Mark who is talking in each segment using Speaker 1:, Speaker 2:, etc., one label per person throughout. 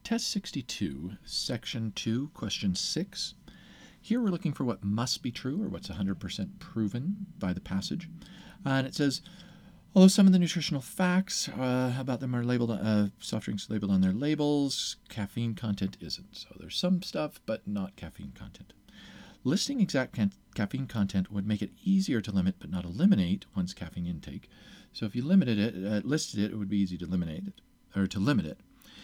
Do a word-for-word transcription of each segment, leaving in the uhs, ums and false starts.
Speaker 1: Test sixty-two, Section two, Question six. Here we're looking for what must be true, or what's one hundred percent proven by the passage. Uh, and it says, although some of the nutritional facts uh, about them are labeled, uh, soft drinks labeled on their labels, caffeine content isn't. So there's some stuff, but not caffeine content. Listing exact ca caffeine content would make it easier to limit but not eliminate one's caffeine intake. So if you limited it, uh, listed it, it would be easy to eliminate it, or to limit it.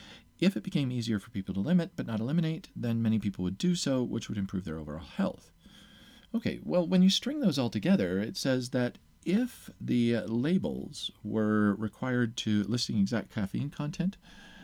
Speaker 1: If it became easier for people to limit but not eliminate, then many people would do so, which would improve their overall health. Okay, well, when you string those all together, it says that if the uh, labels were required to listing exact caffeine content,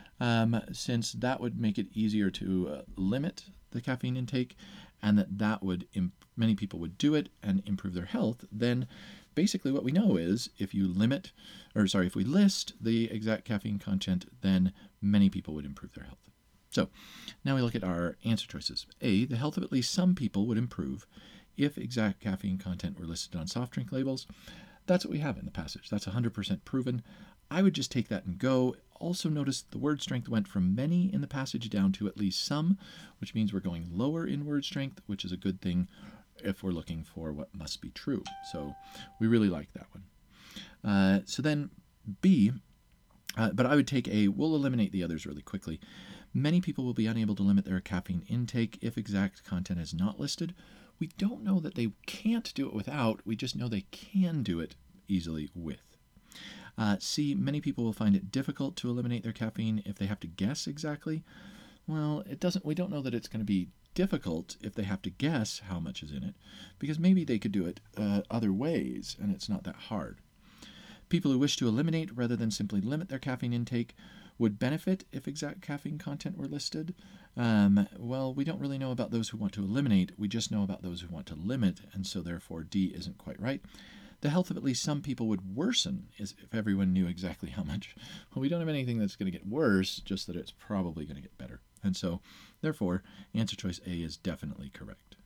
Speaker 1: um, since that would make it easier to uh, limit the caffeine intake, and that that would many people would do it and improve their health, then basically what we know is if you limit, or sorry, if we list the exact caffeine content, then many people would improve their health. So now we look at our answer choices. A, the health of at least some people would improve if exact caffeine content were listed on soft drink labels. That's what we have in the passage. That's one hundred percent proven. I would just take that and go. Also notice the word strength went from many in the passage down to at least some, which means we're going lower in word strength, which is a good thing if we're looking for what must be true. So we really like that one. Uh, so then B, uh, but I would take A, we'll eliminate the others really quickly. Many people will be unable to limit their caffeine intake if exact content is not listed. We don't know that they can't do it without, we just know they can do it easily with. Uh, C, many people will find it difficult to eliminate their caffeine if they have to guess exactly. Well, it doesn't. We don't know that it's going to be difficult if they have to guess how much is in it, because maybe they could do it uh, other ways, and it's not that hard. People who wish to eliminate rather than simply limit their caffeine intake would benefit if exact caffeine content were listed. Um, well, we don't really know about those who want to eliminate. We just know about those who want to limit, and so therefore D isn't quite right. The health of at least some people would worsen if everyone knew exactly how much. Well, we don't have anything that's going to get worse, just that it's probably going to get better. And so, therefore, answer choice A is definitely correct.